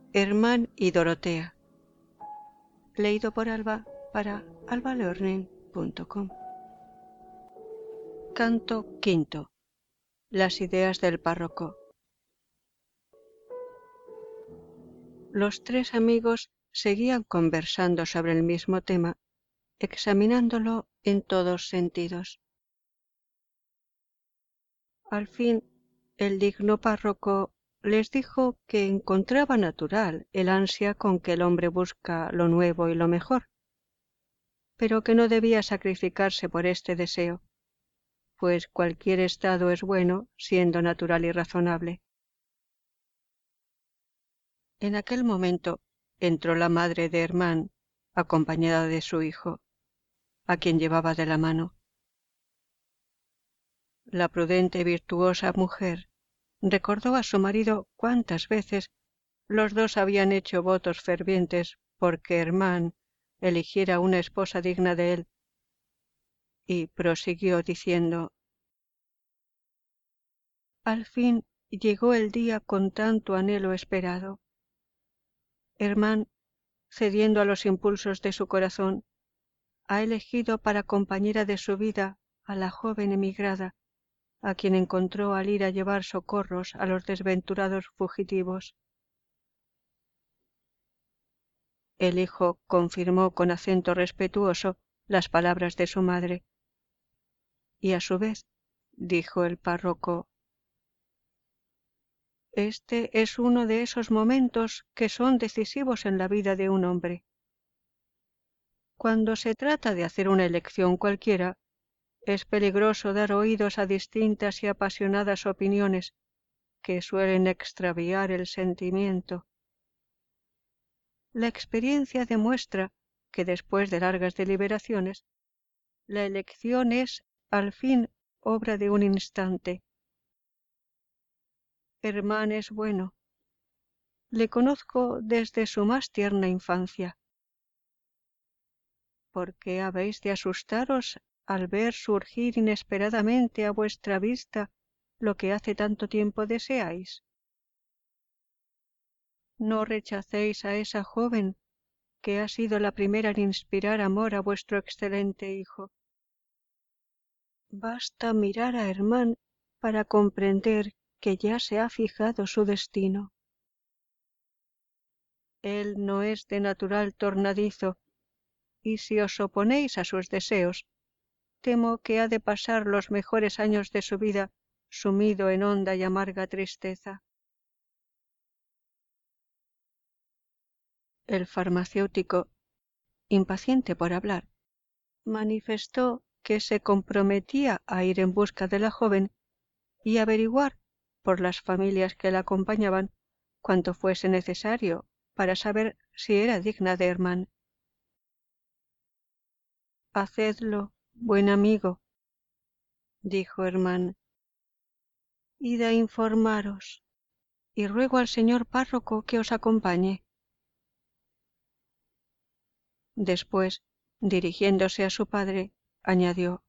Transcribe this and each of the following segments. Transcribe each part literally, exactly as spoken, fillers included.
Herman y Dorotea. Leído por Alba para alba learning punto com. Canto quinto. Las ideas del párroco. Los tres amigos seguían conversando sobre el mismo tema, examinándolo en todos sentidos. Al fin, el digno párroco les dijo que encontraba natural el ansia con que el hombre busca lo nuevo y lo mejor, pero que no debía sacrificarse por este deseo, pues cualquier estado es bueno siendo natural y razonable. En aquel momento entró la madre de Herman, acompañada de su hijo, a quien llevaba de la mano. La prudente y virtuosa mujer recordó a su marido cuántas veces los dos habían hecho votos fervientes porque Herman eligiera una esposa digna de él, y prosiguió diciendo: Al fin llegó el día con tanto anhelo esperado. Herman, cediendo a los impulsos de su corazón, ha elegido para compañera de su vida a la joven emigrada, a quien encontró al ir a llevar socorros a los desventurados fugitivos. El hijo confirmó con acento respetuoso las palabras de su madre, y a su vez dijo el párroco: Este es uno de esos momentos que son decisivos en la vida de un hombre. Cuando se trata de hacer una elección cualquiera, es peligroso dar oídos a distintas y apasionadas opiniones que suelen extraviar el sentimiento. La experiencia demuestra que después de largas deliberaciones, la elección es, al fin, obra de un instante. Herman es bueno. Le conozco desde su más tierna infancia. ¿Por qué habéis de asustaros al ver surgir inesperadamente a vuestra vista lo que hace tanto tiempo deseáis? No rechacéis a esa joven que ha sido la primera en inspirar amor a vuestro excelente hijo. Basta mirar a Herman para comprender que ya se ha fijado su destino. Él no es de natural tornadizo, y si os oponéis a sus deseos, temo que ha de pasar los mejores años de su vida sumido en honda y amarga tristeza. El farmacéutico, impaciente por hablar, manifestó que se comprometía a ir en busca de la joven y averiguar por las familias que la acompañaban cuanto fuese necesario para saber si era digna de Herman. Hacedlo, buen amigo, dijo Herman, id a informaros, y ruego al señor párroco que os acompañe. Después, dirigiéndose a su padre, añadió: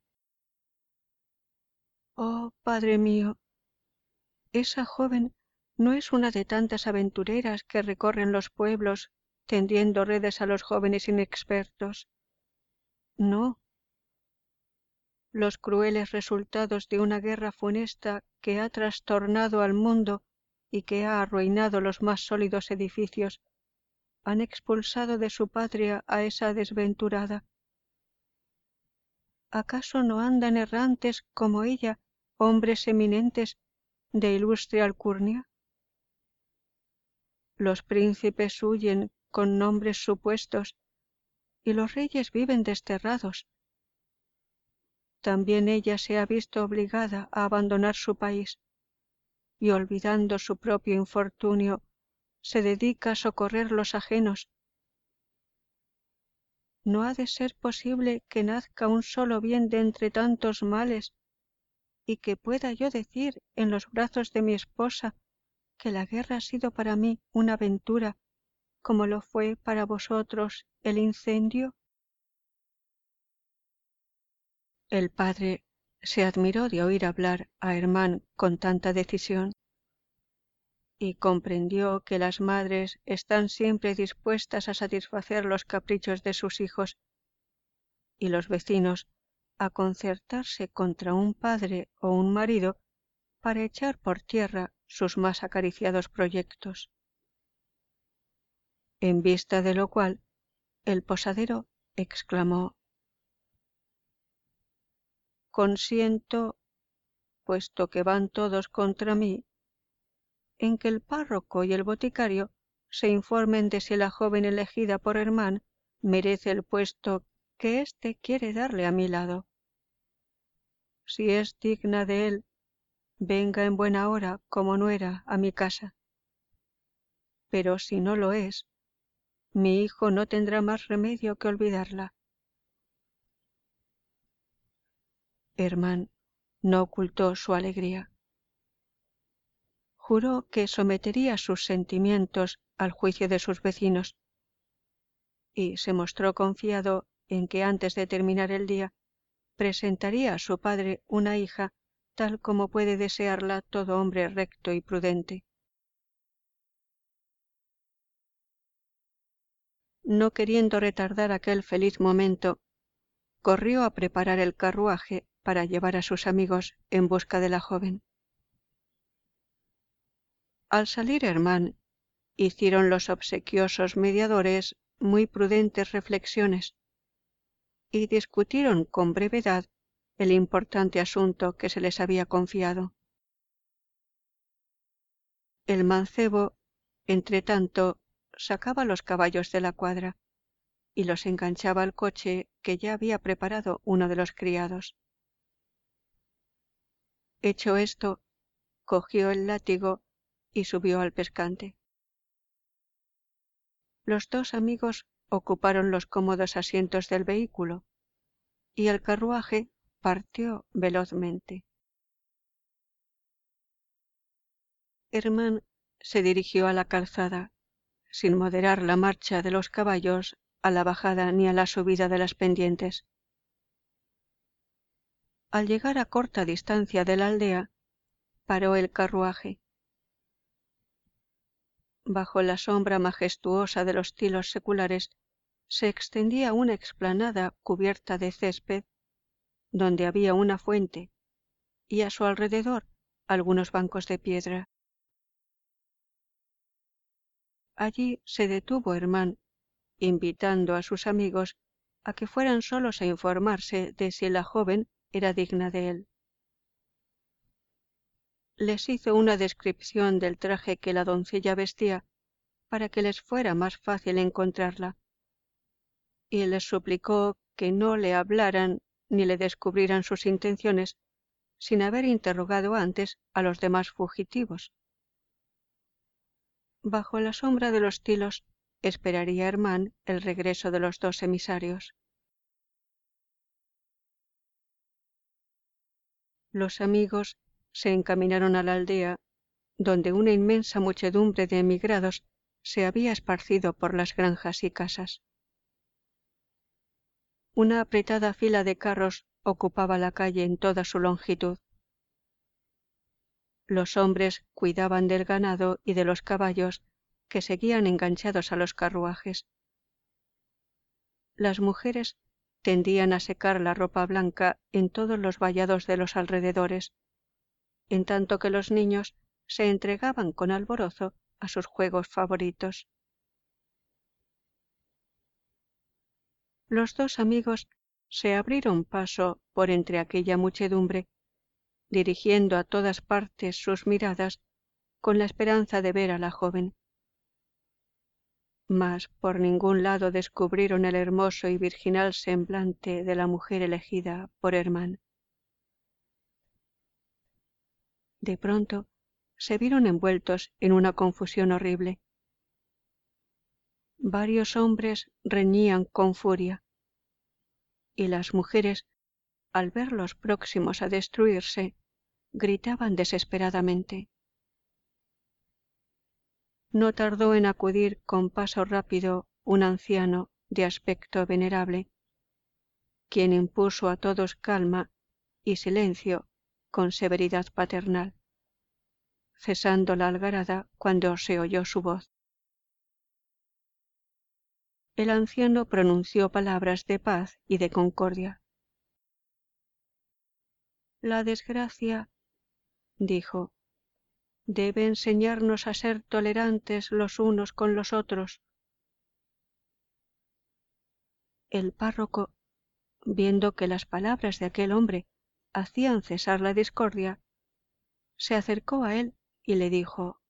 Oh, padre mío, esa joven no es una de tantas aventureras que recorren los pueblos tendiendo redes a los jóvenes inexpertos. No. Los crueles resultados de una guerra funesta que ha trastornado al mundo y que ha arruinado los más sólidos edificios han expulsado de su patria a esa desventurada. ¿Acaso no andan errantes como ella hombres eminentes de ilustre alcurnia? Los príncipes huyen con nombres supuestos y los reyes viven desterrados. También ella se ha visto obligada a abandonar su país y, olvidando su propio infortunio, se dedica a socorrer los ajenos. ¿No ha de ser posible que nazca un solo bien de entre tantos males y que pueda yo decir en los brazos de mi esposa que la guerra ha sido para mí una aventura como lo fue para vosotros el incendio? El padre se admiró de oír hablar a Herman con tanta decisión. y comprendió que las madres están siempre dispuestas a satisfacer los caprichos de sus hijos y los vecinos a concertarse contra un padre o un marido para echar por tierra sus más acariciados proyectos. En vista de lo cual, el posadero exclamó: «Consiento, puesto que van todos contra mí, en que el párroco y el boticario se informen de si la joven elegida por Hermann merece el puesto que éste quiere darle a mi lado. Si es digna de él, venga en buena hora como nuera a mi casa. Pero si no lo es, mi hijo no tendrá más remedio que olvidarla». Hermann no ocultó su alegría. Juró que sometería sus sentimientos al juicio de sus vecinos, y se mostró confiado en que antes de terminar el día presentaría a su padre una hija tal como puede desearla todo hombre recto y prudente. No queriendo retardar aquel feliz momento, corrió a preparar el carruaje para llevar a sus amigos en busca de la joven. Al salir Hermann, hicieron los obsequiosos mediadores muy prudentes reflexiones y discutieron con brevedad el importante asunto que se les había confiado. El mancebo, entretanto, sacaba los caballos de la cuadra y los enganchaba al coche que ya había preparado uno de los criados. Hecho esto, cogió el látigo y subió al pescante. Los dos amigos ocuparon los cómodos asientos del vehículo y el carruaje partió velozmente. Hermann se dirigió a la calzada, sin moderar la marcha de los caballos a la bajada ni a la subida de las pendientes. Al llegar a corta distancia de la aldea, paró el carruaje. Bajo la sombra majestuosa de los tilos seculares se extendía una explanada cubierta de césped, donde había una fuente, y a su alrededor algunos bancos de piedra. Allí se detuvo Hermann, invitando a sus amigos a que fueran solos a informarse de si la joven era digna de él. Les hizo una descripción del traje que la doncella vestía para que les fuera más fácil encontrarla, y les suplicó que no le hablaran ni le descubrieran sus intenciones sin haber interrogado antes a los demás fugitivos. Bajo la sombra de los tilos esperaría Hermann el regreso de los dos emisarios. Los amigos se encaminaron a la aldea, donde una inmensa muchedumbre de emigrados se había esparcido por las granjas y casas. Una apretada fila de carros ocupaba la calle en toda su longitud. Los hombres cuidaban del ganado y de los caballos que seguían enganchados a los carruajes. Las mujeres tendían a secar la ropa blanca en todos los vallados de los alrededores, en tanto que los niños se entregaban con alborozo a sus juegos favoritos. Los dos amigos se abrieron paso por entre aquella muchedumbre, dirigiendo a todas partes sus miradas con la esperanza de ver a la joven. Mas por ningún lado descubrieron el hermoso y virginal semblante de la mujer elegida por Hermann. De pronto se vieron envueltos en una confusión horrible. Varios hombres reñían con furia, y las mujeres, al verlos próximos a destruirse, gritaban desesperadamente. No tardó en acudir con paso rápido un anciano de aspecto venerable, quien impuso a todos calma y silencio con severidad paternal. cesando la algarada cuando se oyó su voz. El anciano pronunció palabras de paz y de concordia. La desgracia, dijo, debe enseñarnos a ser tolerantes los unos con los otros. El párroco, viendo que las palabras de aquel hombre hacían cesar la discordia, se acercó a él y le dijo: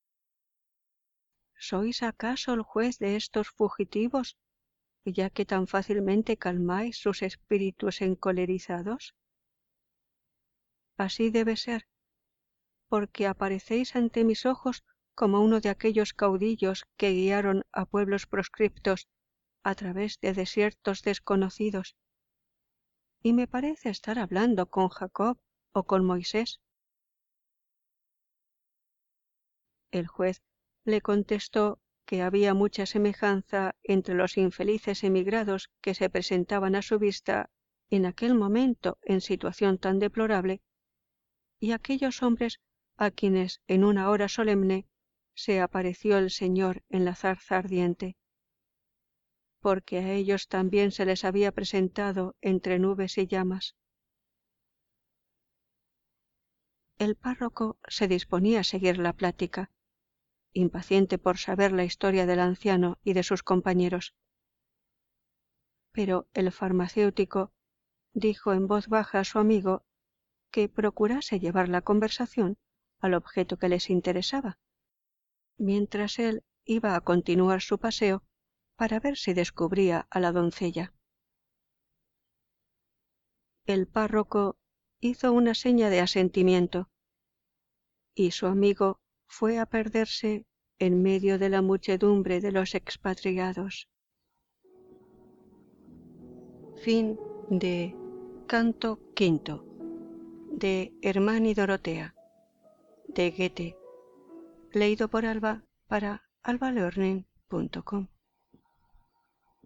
¿Sois acaso el juez de estos fugitivos, ya que tan fácilmente calmáis sus espíritus encolerizados? Así debe ser, porque aparecéis ante mis ojos como uno de aquellos caudillos que guiaron a pueblos proscriptos a través de desiertos desconocidos, y me parece estar hablando con Jacob o con Moisés. El juez le contestó que había mucha semejanza entre los infelices emigrados que se presentaban a su vista en aquel momento en situación tan deplorable, y aquellos hombres a quienes en una hora solemne se apareció el Señor en la zarza ardiente, porque a ellos también se les había presentado entre nubes y llamas. El párroco se disponía a seguir la plática, impaciente por saber la historia del anciano y de sus compañeros. Pero el farmacéutico dijo en voz baja a su amigo que procurase llevar la conversación al objeto que les interesaba, mientras él iba a continuar su paseo para ver si descubría a la doncella. El párroco hizo una seña de asentimiento, y su amigo fue a perderse en medio de la muchedumbre de los expatriados. Fin de Canto quinto de Hermann y Dorotea, de Goethe, leído por Alba para alba learning punto com.